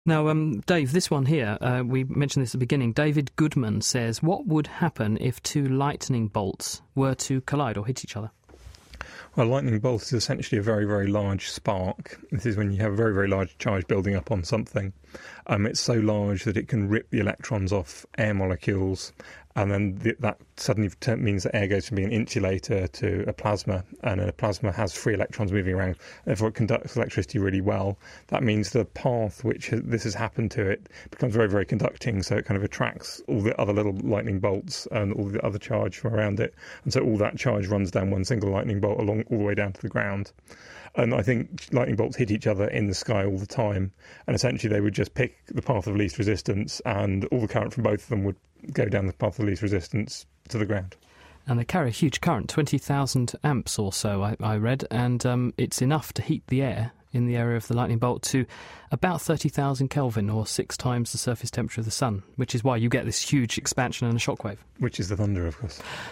Now, Dave, this one here, we mentioned this at the beginning. David Goodman says, what would happen if two lightning bolts were to collide or hit each other? Well, a lightning bolt is essentially a very, very large spark. This is when you have a very, very large charge building up on something. It's so large that it can rip the electrons off air molecules, and then that suddenly means that air goes from being an insulator to a plasma, and a plasma has free electrons moving around, therefore it conducts electricity really well. That means the path which this has happened to it becomes very, very conducting, so it kind of attracts all the other little lightning bolts and all the other charge from around it, and so all that charge runs down one single lightning bolt along all the way down to the ground. And I think lightning bolts hit each other in the sky all the time, and essentially they would just pick the path of least resistance, and all the current from both of them would go down the path of least resistance to the ground. And they carry a huge current, 20,000 amps or so, I read, and it's enough to heat the air in the area of the lightning bolt to about 30,000 Kelvin, or 6 times the surface temperature of the sun, which is why you get this huge expansion and a shockwave. Which is the thunder, of course.